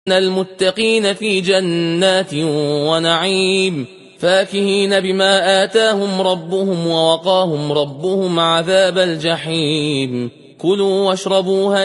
المتقين في جنات ونعيم فاكهين بما آتاهم ربهم ووقاهم ربهم عذاب الجحيم كلوا واشربوا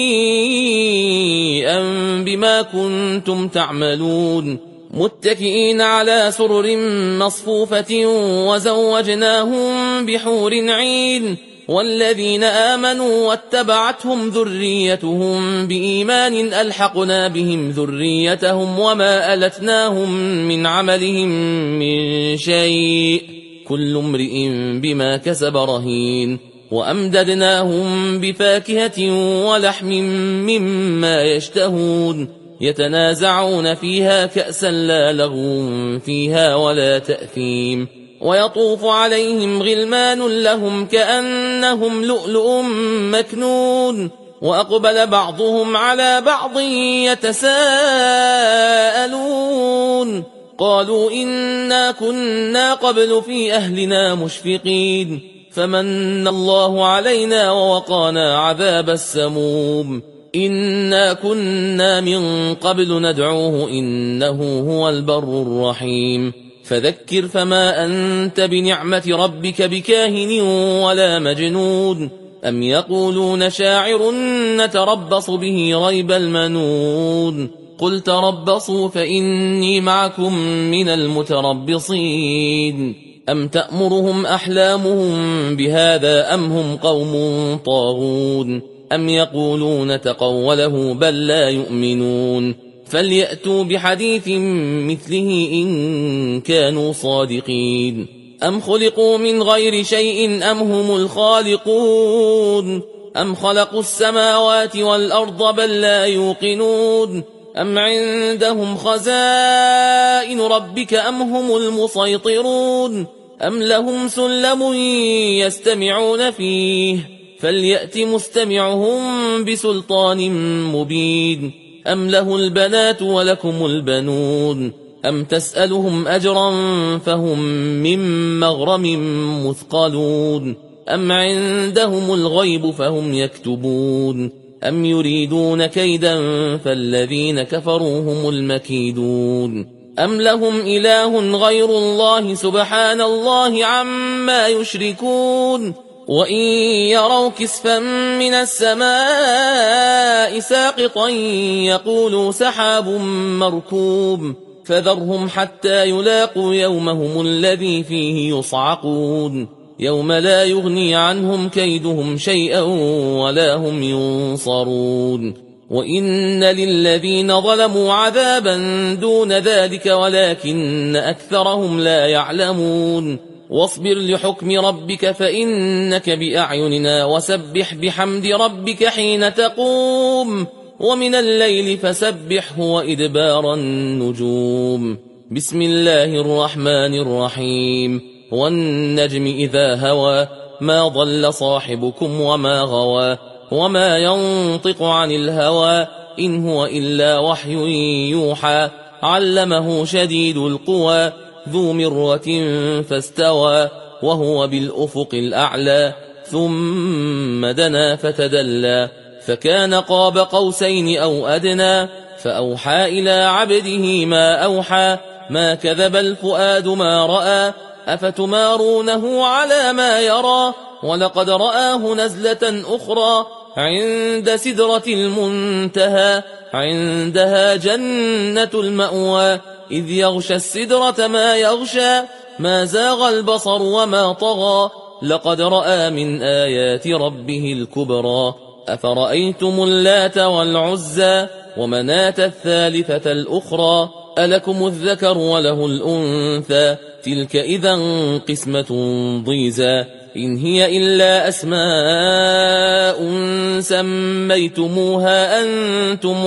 هنيئا بما كنتم تعملون متكئين على سرر مصفوفة وزوجناهم بحور عين والذين آمنوا واتبعتهم ذريتهم بإيمان ألحقنا بهم ذريتهم وما ألتناهم من عملهم من شيء كل امرئ بما كسب رهين وأمددناهم بفاكهة ولحم مما يشتهون يتنازعون فيها كأسا لا لغو فيها ولا تأثيم ويطوف عليهم غلمان لهم كأنهم لؤلؤ مكنون وأقبل بعضهم على بعض يتساءلون قالوا إنا كنا قبل في أهلنا مشفقين فمن الله علينا ووقانا عذاب السموم إنا كنا من قبل ندعوه إنه هو البر الرحيم فذكر فما أنت بنعمة ربك بكاهن ولا مجنون أم يقولون شاعر نتربص به ريب المنون قل تربصوا فإني معكم من المتربصين أم تأمرهم أحلامهم بهذا أم هم قوم طاغون أم يقولون تقوله بل لا يؤمنون فليأتوا بحديث مثله إن كانوا صادقين أم خلقوا من غير شيء أم هم الخالقون أم خلقوا السماوات والأرض بل لا يوقنون أم عندهم خزائن ربك أم هم المسيطرون أم لهم سلم يستمعون فيه فليأت مستمعهم بسلطان مبين أم له البنات ولكم البنون أم تسألهم أجرا فهم من مغرم مثقلون أم عندهم الغيب فهم يكتبون أم يريدون كيدا فالذين كفروا هم المكيدون أم لهم إله غير الله سبحان الله عما يشركون وإن يروا كسفا من السماء ساقطا يقولوا سحاب مركوم فذرهم حتى يلاقوا يومهم الذي فيه يصعقون يوم لا يغني عنهم كيدهم شيئا ولا هم ينصرون وإن للذين ظلموا عذابا دون ذلك ولكن أكثرهم لا يعلمون واصبر لحكم ربك فإنك بأعيننا وسبح بحمد ربك حين تقوم ومن الليل فسبحه وإدبار النجوم بسم الله الرحمن الرحيم والنجم إذا هوى ما ضل صاحبكم وما غوى وما ينطق عن الهوى إن هو إلا وحي يوحى علمه شديد القوى ذو مرة فاستوى وهو بالأفق الأعلى ثم دنا فتدلى فكان قاب قوسين أو أدنى فأوحى إلى عبده ما أوحى ما كذب الفؤاد ما رأى أفتمارونه على ما يرى ولقد رآه نزلة أخرى عند سدرة المنتهى عندها جنة المأوى إذ يغشى السدرة ما يغشى ما زاغ البصر وما طغى لقد رأى من آيات ربه الكبرى أفرأيتم اللات والعزى ومناة الثالثة الأخرى ألكم الذكر وله الأنثى تلك إذا قسمة ضيزى إن هي إلا أسماء سميتموها أنتم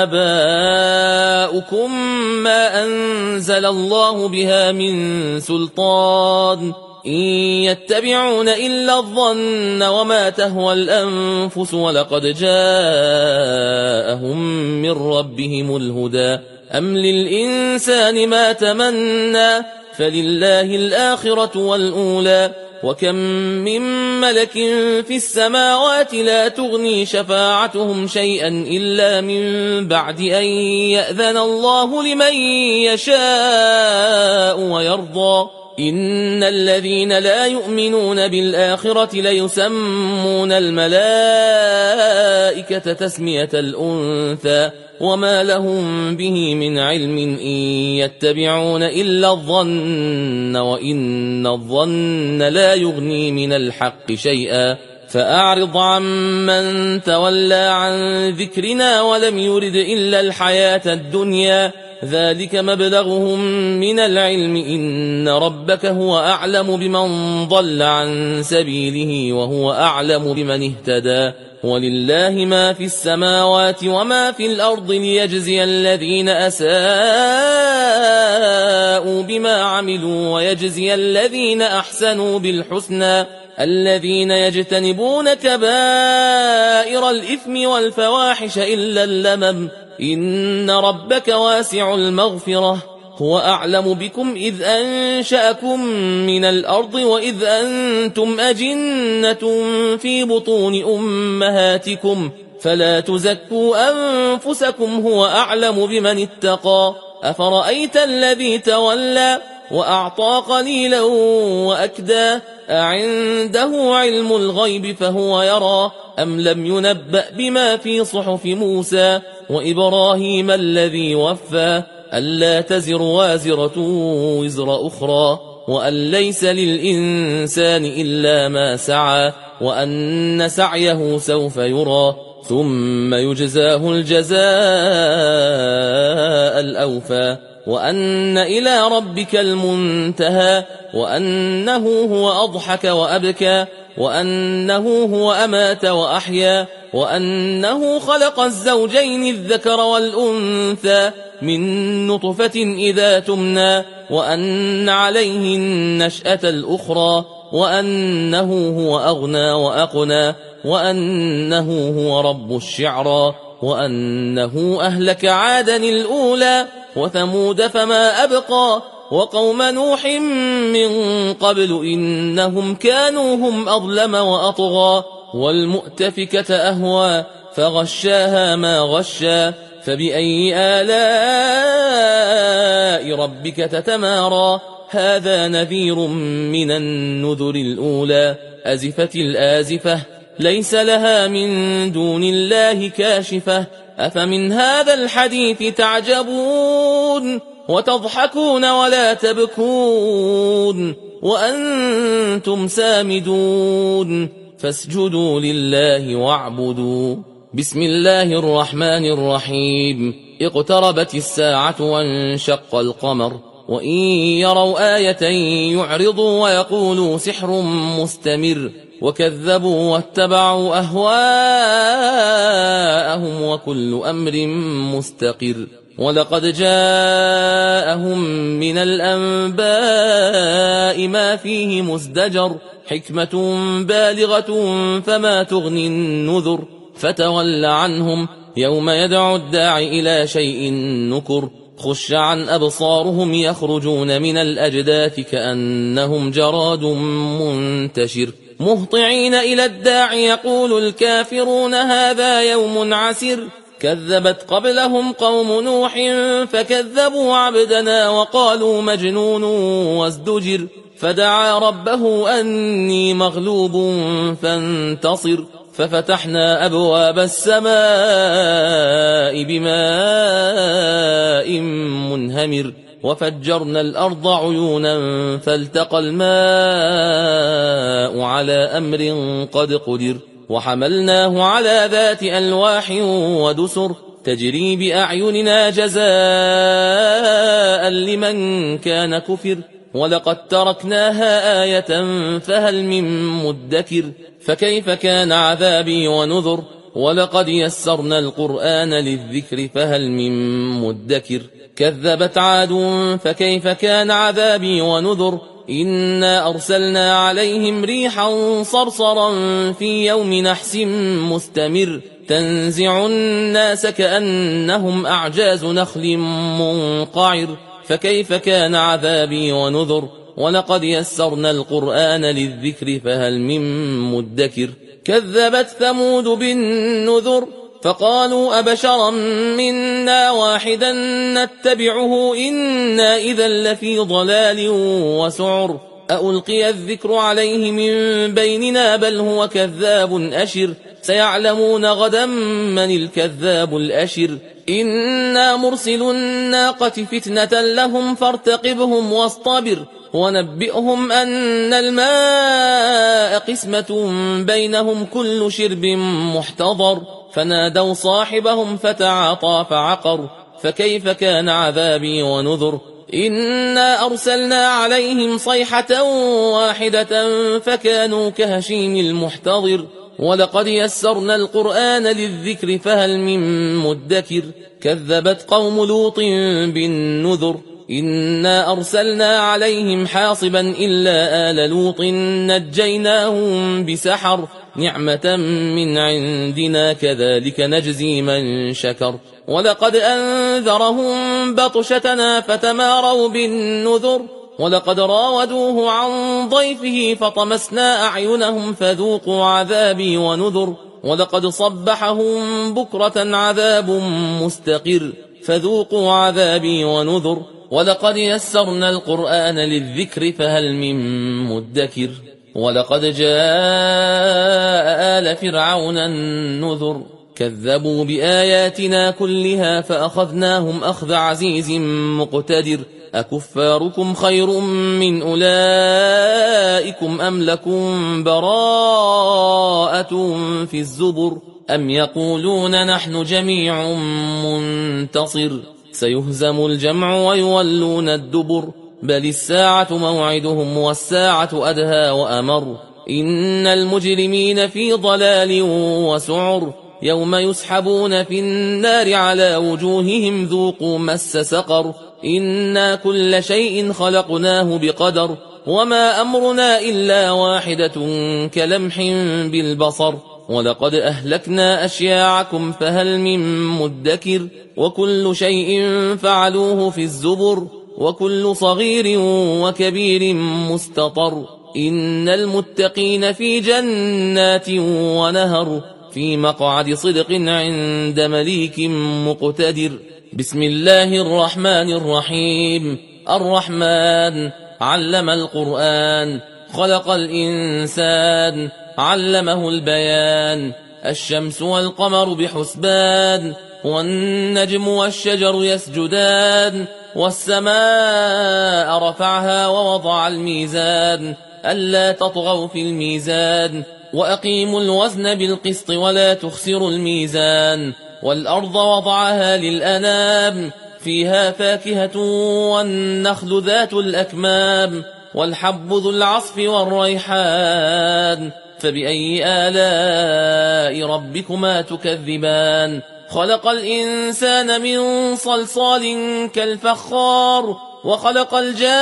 وآباؤكم ما أنزل الله بها من سلطان إن يتبعون إلا الظن وما تهوى الأنفس ولقد جاءهم من ربهم الهدى أم للإنسان ما تمنى فلله الآخرة والأولى وكم من ملك في السماوات لا تغني شفاعتهم شيئا إلا من بعد أن يأذن الله لمن يشاء ويرضى إن الذين لا يؤمنون بالآخرة ليسمون الملائكة تسمية الأنثى وما لهم به من علم إن يتبعون إلا الظن وإن الظن لا يغني من الحق شيئا فأعرض عمن تولى عن ذكرنا ولم يرد إلا الحياة الدنيا ذلك مبلغهم من العلم إن ربك هو أعلم بمن ضل عن سبيله وهو أعلم بمن اهتدى ولله ما في السماوات وما في الأرض ليجزي الذين أساءوا بما عملوا ويجزي الذين أحسنوا بالحسنى الذين يجتنبون كبائر الإثم والفواحش إلا اللمم إن ربك واسع المغفرة هو أعلم بكم إذ أنشأكم من الأرض وإذ أنتم أجنة في بطون أمهاتكم فلا تزكوا أنفسكم هو أعلم بمن اتقى أفرأيت الذي تولى وأعطى قليلا وأكدى أعنده علم الغيب فهو يرى أم لم ينبأ بما في صحف موسى وإبراهيم الذي وفى ألا تزر وازرة وزر أخرى وأن ليس للإنسان إلا ما سعى وأن سعيه سوف يرى ثم يجزاه الجزاء الأوفى وأن إلى ربك المنتهى وأنه هو أضحك وأبكى وأنه هو أمات وأحيا وأنه خلق الزوجين الذكر والأنثى من نطفة إذا تمنى وأن عليه النشأة الأخرى وأنه هو أغنى وأقنى وأنه هو رب الشعرى وأنه أهلك عادا الأولى وثمود فما أبقى وقوم نوح من قبل إنهم كانوا هم أظلم وأطغى والمؤتفكة أهوى فغشاها ما غشى فبأي آلاء ربك تتمارى هذا نذير من النذر الأولى أزفت الآزفة ليس لها من دون الله كاشفة أفمن هذا الحديث تعجبون وتضحكون ولا تبكون وأنتم سامدون فاسجدوا لله واعبدوا بسم الله الرحمن الرحيم اقتربت الساعة وانشق القمر وإن يروا آية يعرضوا ويقولوا سحر مستمر وكذبوا واتبعوا أهواءهم وكل أمر مستقر ولقد جاءهم من الأنباء ما فيه مزدجر حكمة بالغة فما تغني النذر فتول عنهم يوم يدعو الداعي إلى شيء نكر خش عن أبصارهم يخرجون من الأجداث كأنهم جراد منتشر مهطعين إلى الداعي يقول الكافرون هذا يوم عسر كذبت قبلهم قوم نوح فكذبوا عبدنا وقالوا مجنون وازدجر فدعا ربه أني مغلوب فانتصر ففتحنا أبواب السماء بماء منهمر وفجرنا الأرض عيونا فالتقى الماء على أمر قد قدر وحملناه على ذات ألواح ودسر تجري بأعيننا جزاء لمن كان كفر ولقد تركناها آية فهل من مدكر فكيف كان عذابي ونذر ولقد يسرنا القرآن للذكر فهل من مدكر كذبت عاد فكيف كان عذابي ونذر إنا أرسلنا عليهم ريحا صرصرا في يوم نحس مستمر تنزع الناس كأنهم أعجاز نخل منقعر فكيف كان عذابي ونذر ولقد يسرنا القرآن للذكر فهل من مدكر كذبت ثمود بالنذر فقالوا أبشرا منا واحدا نتبعه إنا إذا لفي ضلال وسعر ألقي الذكر عليه من بيننا بل هو كذاب أشر سيعلمون غدا من الكذاب الأشر إنا مرسل الناقة فتنة لهم فارتقبهم واصطبر ونبئهم أن الماء قسمة بينهم كل شرب محتضر فنادوا صاحبهم فتعاطى فعقر فكيف كان عذابي ونذر إنا أرسلنا عليهم صيحة واحدة فكانوا كهشيم المحتضر ولقد يسرنا القرآن للذكر فهل من مدكر كذبت قوم لوط بالنذر إنا أرسلنا عليهم حاصبا إلا آل لوط نجيناهم بسحر نعمة من عندنا كذلك نجزي من شكر ولقد أنذرهم بطشتنا فتماروا بالنذر ولقد راودوه عن ضيفه فطمسنا أعينهم فذوقوا عذابي ونذر ولقد صبحهم بكرة عذاب مستقر فذوقوا عذابي ونذر ولقد يسرنا القرآن للذكر فهل من مدكر ولقد جاء آل فرعون النذر كذبوا بآياتنا كلها فأخذناهم أخذ عزيز مقتدر أكفاركم خير من أولئكم أم لكم براءة في الزبر أم يقولون نحن جميع منتصر سيهزم الجمع ويولون الدبر بل الساعة موعدهم والساعة أدهى وأمر إن المجرمين في ضلال وسعر يوم يسحبون في النار على وجوههم ذوقوا مس سقر إنا كل شيء خلقناه بقدر وما أمرنا إلا واحدة كلمح بالبصر ولقد أهلكنا أشياعكم فهل من مدكر وكل شيء فعلوه في الزبر وكل صغير وكبير مستطر إن المتقين في جنات ونهر في مقعد صدق عند مليك مقتدر بسم الله الرحمن الرحيم الرحمن علم القرآن خلق الإنسان علمه البيان الشمس والقمر بحسبان والنجم والشجر يسجدان والسماء رفعها ووضع الميزان ألا تطغوا في الميزان وأقيموا الوزن بالقسط ولا تخسروا الميزان والأرض وضعها للأنام فيها فاكهة والنخل ذات الأكمام والحب ذو العصف والريحان فبأي آلاء ربكما تكذبان خلق الإنسان من صلصال كالفخار وخلق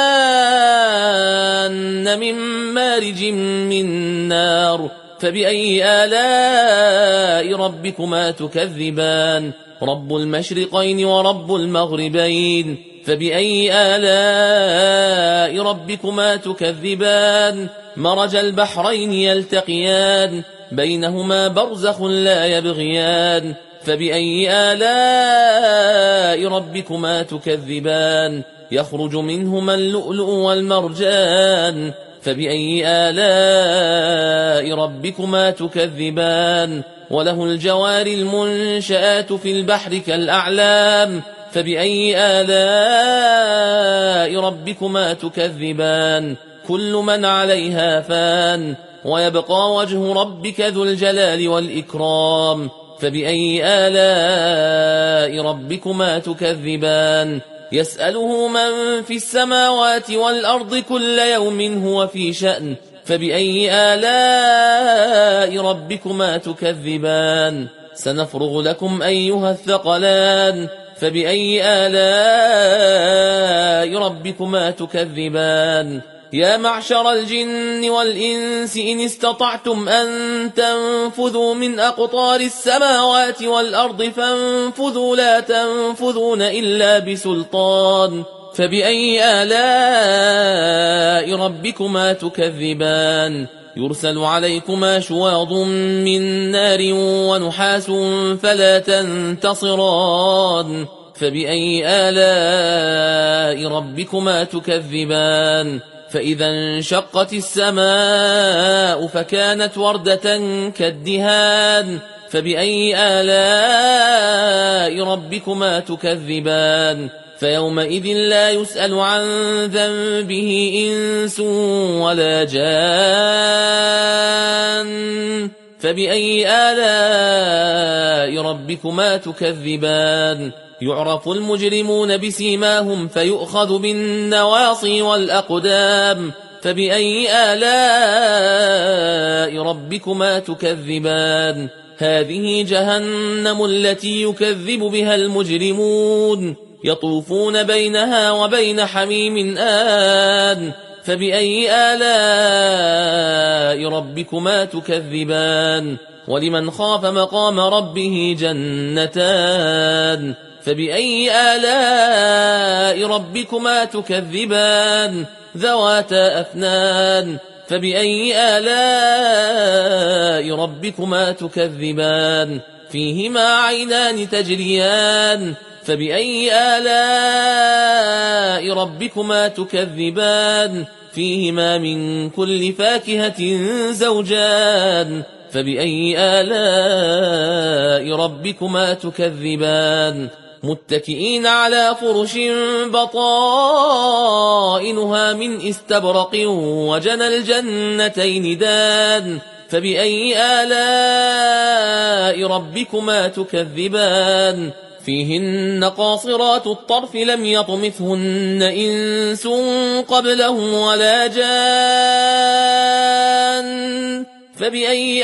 الجان من مارج من نار فبأي آلاء ربكما تكذبان رب المشرقين ورب المغربين فبأي آلاء ربكما تكذبان مرج البحرين يلتقيان بينهما برزخ لا يبغيان فبأي آلاء ربكما تكذبان يخرج منهما اللؤلؤ والمرجان فبأي آلاء ربكما تكذبان وله الجوار المنشآت في البحر كالأعلام فبأي آلاء ربكما تكذبان كل من عليها فان ويبقى وجه ربك ذو الجلال والإكرام فبأي آلاء ربكما تكذبان يسأله من في السماوات والأرض كل يوم هو في شأن فبأي آلاء ربكما تكذبان سنفرغ لكم أيها الثقلان فبأي آلاء ربكما تكذبان يا معشر الجن والإنس إن استطعتم أن تنفذوا من أقطار السماوات والأرض فانفذوا لا تنفذون إلا بسلطان فبأي آلاء ربكما تكذبان يرسل عليكما شواظ من نار ونحاس فلا تنتصران فبأي آلاء ربكما تكذبان فإذا انشقت السماء فكانت وردة كالدهان فبأي آلاء ربكما تكذبان فيومئذ لا يسأل عن ذنبه إنس ولا جان فبأي آلاء ربكما تكذبان يعرف المجرمون بسيماهم فيؤخذ بالنواصي والأقدام فبأي آلاء ربكما تكذبان هذه جهنم التي يكذب بها المجرمون يطوفون بينها وبين حميم آن فبأي آلاء ربكما تكذبان ولمن خاف مقام ربه جنتان فبأي آلاء ربكما تكذبان ذواتا أفنان فبأي آلاء ربكما تكذبان فيهما عينان تجريان فبأي آلاء ربكما تكذبان فيهما من كل فاكهة زوجان فبأي آلاء ربكما تكذبان متكئين على فرش بطائنها من استبرق وجنى الجنتين دان فبأي آلاء ربكما تكذبان فيهن قاصرات الطرف لم يطمثهن إنس قبلهم ولا جان فبأي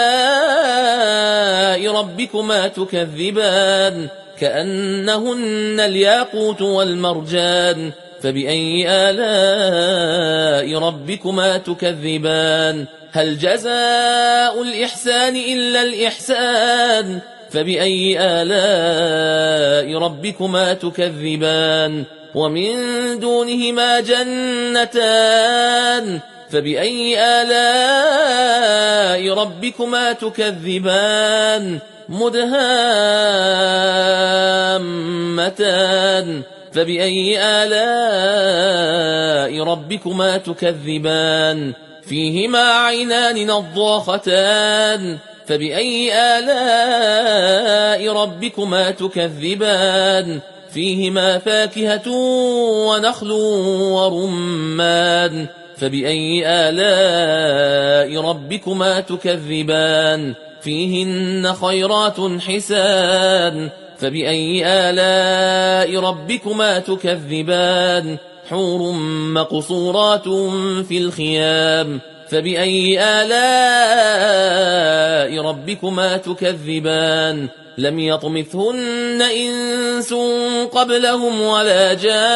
آلاء ربكما تكذبان كأنهن الياقوت والمرجان فبأي آلاء ربكما تكذبان هل جزاء الإحسان إلا الإحسان فبأي آلاء ربكما تكذبان ومن دونهما جنتان فبأي آلاء ربكما تكذبان مدهامتان فبأي آلاء ربكما تكذبان فيهما عينان نضاختان فبأي آلاء ربكما تكذبان فيهما فاكهة ونخل ورمان فبأي آلاء ربكما تكذبان فيهن خيرات حسان فبأي آلاء ربكما تكذبان حور مقصورات في الخيام فبأي آلاء ربكما تكذبان لم يطمثهن إنس قبلهم ولا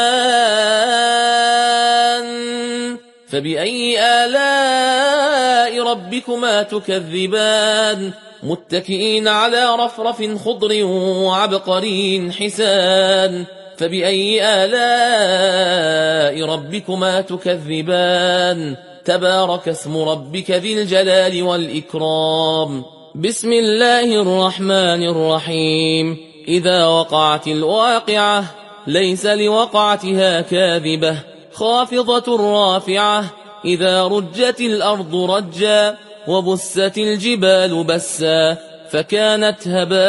جان فبأي آلاء ربكما تكذبان متكئين على رفرف خضر وعبقري حسان فبأي آلاء ربكما تكذبان تبارك اسم ربك ذي الجلال والإكرام بسم الله الرحمن الرحيم إذا وقعت الواقعة ليس لوقعتها كاذبة خافضة رافعة إذا رجت الأرض رجا وبست الجبال بسا فكانت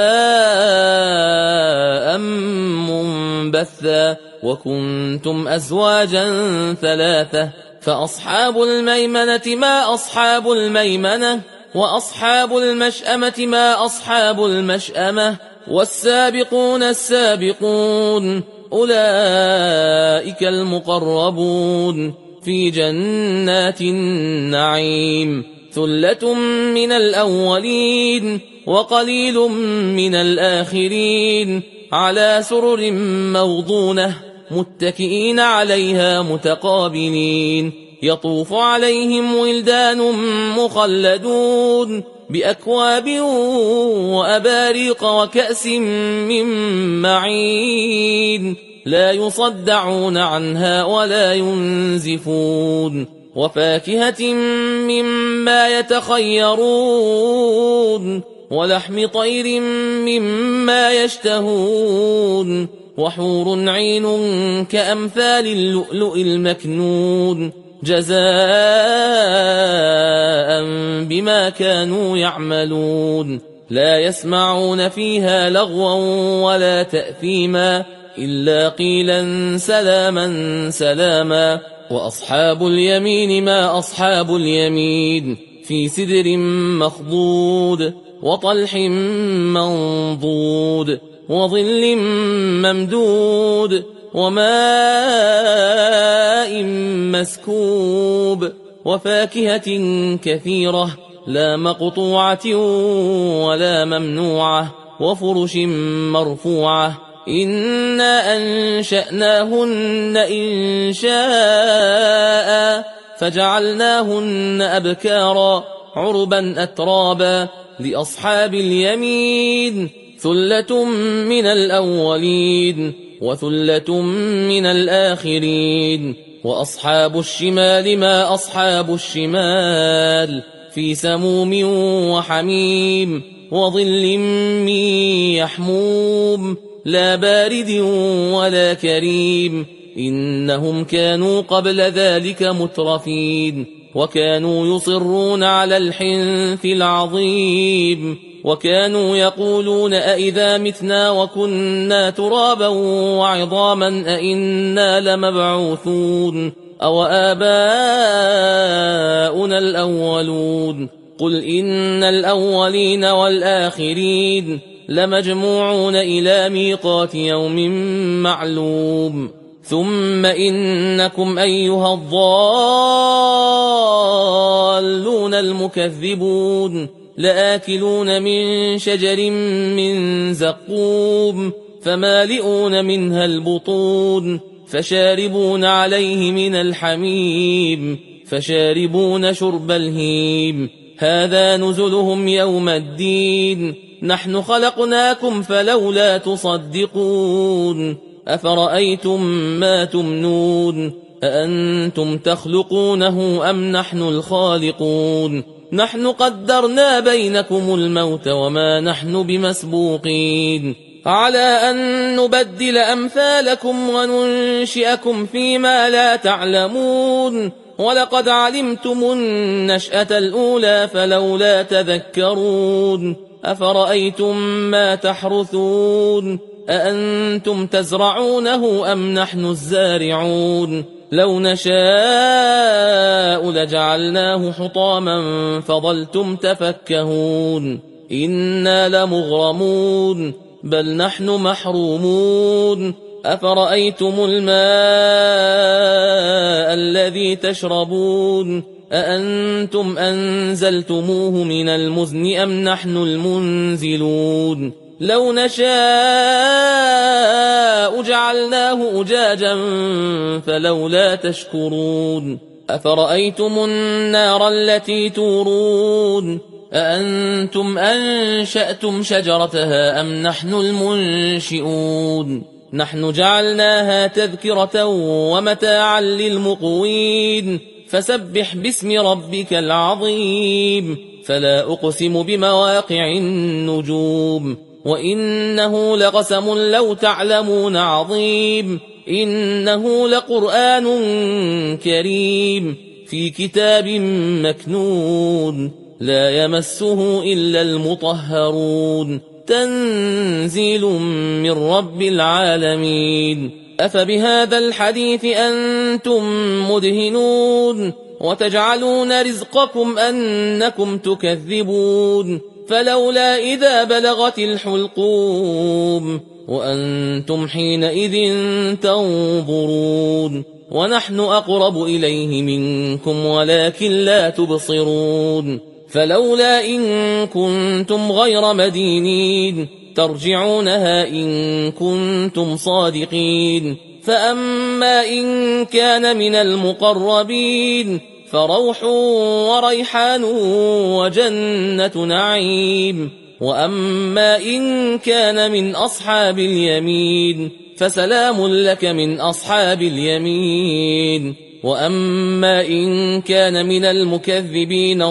هباء منبثا وكنتم أزواجا ثلاثة فأصحاب الميمنة ما أصحاب الميمنة وأصحاب المشأمة ما أصحاب المشأمة والسابقون السابقون أولئك المقربون في جنات النعيم ثلة من الأولين وقليل من الآخرين على سرر موضونة متكئين عليها متقابلين يطوف عليهم ولدان مخلدون بأكواب وأباريق وكأس من معين لا يصدعون عنها ولا ينزفون وفاكهة مما يتخيرون ولحم طير مما يشتهون وحور عين كأمثال اللؤلؤ المكنون جزاء بما كانوا يعملون لا يسمعون فيها لغوا ولا تأثيما إلا قيلا سلاما سلاما وأصحاب اليمين ما أصحاب اليمين في سدر مخضود وطلح منضود وظل ممدود وماء مسكوب وفاكهة كثيرة لا مقطوعة ولا ممنوعة وفرش مرفوعة إنا أنشأناهن إنشاء فجعلناهن أبكارا عربا أترابا لأصحاب اليمين ثلة من الأولين وثلة من الآخرين وأصحاب الشمال ما أصحاب الشمال في سموم وحميم وظل من يحموم لا بارد ولا كريم إنهم كانوا قبل ذلك مترفين وكانوا يصرون على الحنث العظيم وكانوا يقولون أئذا متنا وكنا ترابا وعظاما أئنا لمبعوثون أو آباؤنا الأولون قل إن الأولين والآخرين لمجموعون إلى ميقات يوم معلوم ثم إنكم أيها الضالون المكذبون لآكلون من شجر من زقوم فمالئون منها البطون فشاربون عليه من الحميم فشاربون شرب الهيم هذا نزلهم يوم الدين نحن خلقناكم فلولا تصدقون أفرأيتم ما تمنون أأنتم تخلقونه أم نحن الخالقون نحن قدرنا بينكم الموت وما نحن بمسبوقين على أن نبدل أمثالكم وننشئكم فيما لا تعلمون ولقد علمتم النشأة الأولى فلولا تذكرون أفرأيتم ما تحرثون أأنتم تزرعونه أم نحن الزارعون لو نشاء لجعلناه حطاما فظلتم تفكهون إنا لمغرمون بل نحن محرومون أفرأيتم الماء الذي تشربون أأنتم أنزلتموه من المزن أم نحن المنزلون لو نشاء جعلناه أجاجا فلولا تشكرون أفرأيتم النار التي تورون أأنتم أنشأتم شجرتها أم نحن المنشئون نحن جعلناها تذكرة ومتاعا للمقوين فسبح باسم ربك العظيم فلا أقسم بمواقع النجوم وإنه لقسم لو تعلمون عظيم إنه لقرآن كريم في كتاب مكنون لا يمسه إلا المطهرون تنزيل من رب العالمين أفبهذا الحديث أنتم مدهنون وتجعلون رزقكم أنكم تكذبون فلولا إذا بلغت الحلقوم وأنتم حينئذ تنظرون ونحن أقرب إليه منكم ولكن لا تبصرون فلولا إن كنتم غير مدينين ترجعونها إن كنتم صادقين فأما إن كان من المقربين فروح وريحان وجنة نعيم. وأما إن كان من أصحاب اليمين فسلام لك من أصحاب اليمين. وأما إن كان من المكذبين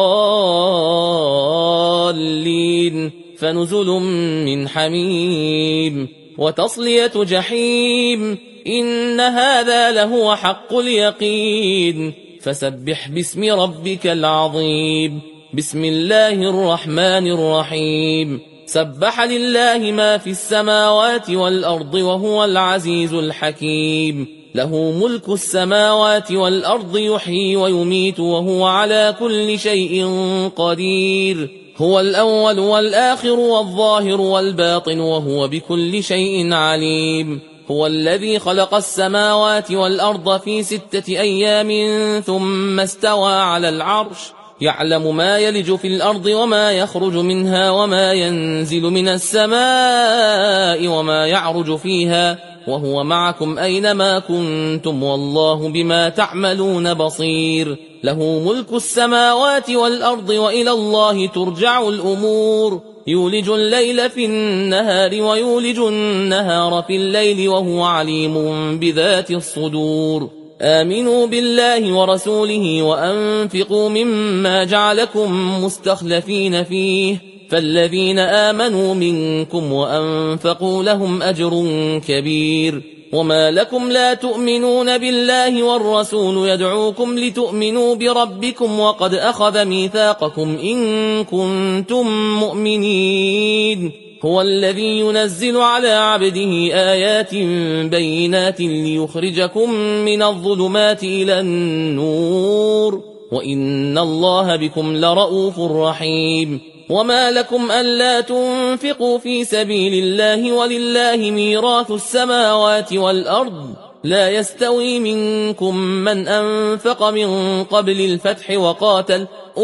الضالين فنزل من حميم وتصلية جحيم. إن هذا لهو حق اليقين. فسبح باسم ربك العظيم. بسم الله الرحمن الرحيم. سبح لله ما في السماوات والأرض وهو العزيز الحكيم. له ملك السماوات والأرض يحيي ويميت وهو على كل شيء قدير. هو الأول والآخر والظاهر والباطن وهو بكل شيء عليم. هو الذي خلق السماوات والأرض في 6 أيام ثم استوى على العرش. يعلم ما يلج في الأرض وما يخرج منها وما ينزل من السماء وما يعرج فيها وهو معكم أينما كنتم والله بما تعملون بصير. له ملك السماوات والأرض وإلى الله ترجع الأمور. يولج الليل في النهار ويولج النهار في الليل وهو عليم بذات الصدور. آمنوا بالله ورسوله وأنفقوا مما جعلكم مستخلفين فيه فالذين آمنوا منكم وأنفقوا لهم أجر كبير. وما لكم لا تؤمنون بالله والرسول يدعوكم لتؤمنوا بربكم وقد أخذ ميثاقكم إن كنتم مؤمنين. هو الذي ينزل على عبده آيات بينات ليخرجكم من الظلمات إلى النور وإن الله بكم لرؤوف رحيم. وما لكم ألا تنفقوا في سبيل الله ولله ميراث السماوات والأرض لا يستوي منكم من أنفق من قبل الفتح وقاتل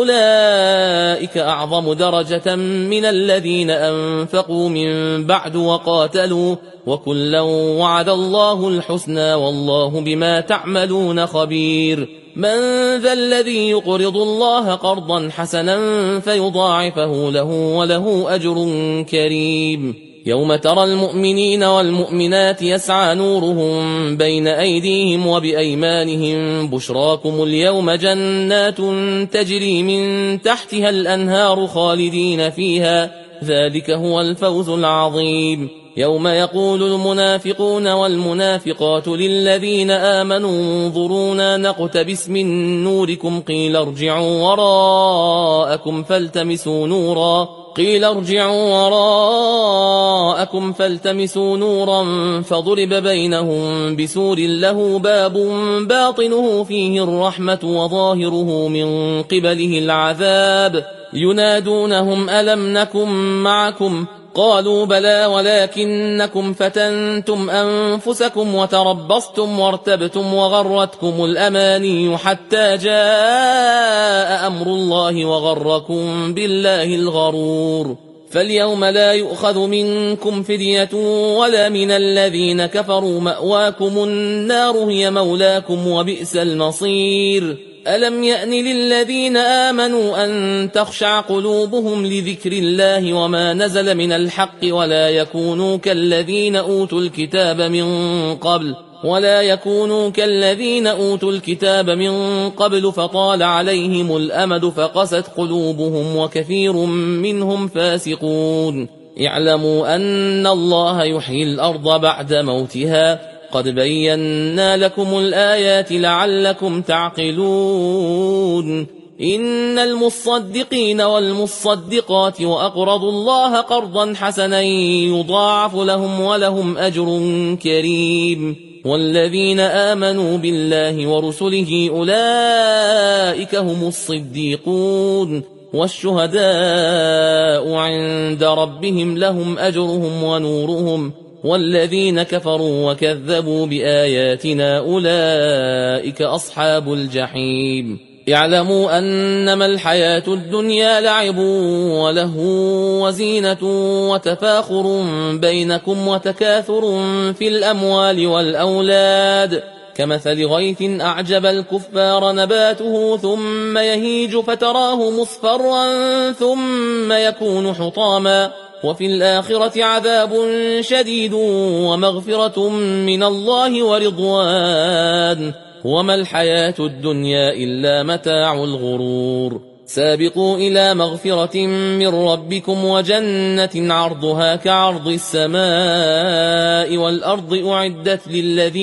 أولئك أعظم درجة من الذين أنفقوا من بعد وقاتلوا وكلا وعد الله الحسنى والله بما تعملون خبير. من ذا الذي يقرض الله قرضا حسنا فيضاعفه له وله أجر كريم. يوم ترى المؤمنين والمؤمنات يسعى نورهم بين أيديهم وبأيمانهم بشراكم اليوم جنات تجري من تحتها الأنهار خالدين فيها ذلك هو الفوز العظيم. يوم يقول المنافقون والمنافقات للذين آمنوا انظرونا نقتبس من نوركم قيل ارجعوا وراءكم فالتمسوا نورا فضرب بينهم بسور له باب باطنه فيه الرحمة وظاهره من قبله العذاب. ينادونهم ألم نكن معكم قالوا بلى ولكنكم فتنتم أنفسكم وتربصتم وارتبتم وغرتكم الأماني حتى جاء أمر الله وغركم بالله الغرور. فاليوم لا يؤخذ منكم فدية ولا من الذين كفروا مأواكم النار هي مولاكم وبئس المصير. ألم يأن للذين آمنوا أن تخشع قلوبهم لذكر الله وما نزل من الحق ولا يكونوا كالذين أوتوا الكتاب من قبل فطال عليهم الأمد فقست قلوبهم وكثير منهم فاسقون. اعلموا أن الله يحيي الأرض بعد موتها قد بينا لكم الآيات لعلكم تعقلون. إن المصدقين والمصدقات وأقرضوا الله قرضا حسنا يضاعف لهم ولهم أجر كريم. والذين آمنوا بالله ورسله أولئك هم الصديقون والشهداء عند ربهم لهم أجرهم ونورهم والذين كفروا وكذبوا بآياتنا أولئك أصحاب الجحيم. اعلموا أنما الحياة الدنيا لعب وله وزينة وتفاخر بينكم وتكاثر في الأموال والأولاد كمثل غيث أعجب الكفار نباته ثم يهيج فتراه مصفرا ثم يكون حطاما وفي الآخرة عذاب شديد ومغفرة من الله ورضوان وما الحياة الدنيا إلا متاع الغرور سابقوا إلى مغفرة من ربكم وجنة عرضها كعرض السماء والأرض أعدت للذين